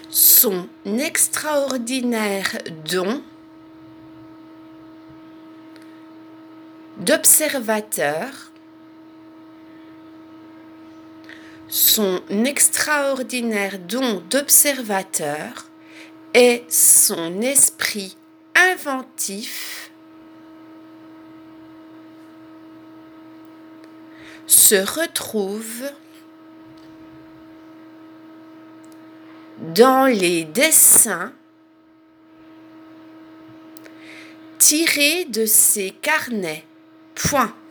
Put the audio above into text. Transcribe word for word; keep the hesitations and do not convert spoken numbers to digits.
Son extraordinaire don d'observateur, son extraordinaire don d'observateur et son esprit inventif se retrouvent dans les dessins tirés de ses carnets. Point.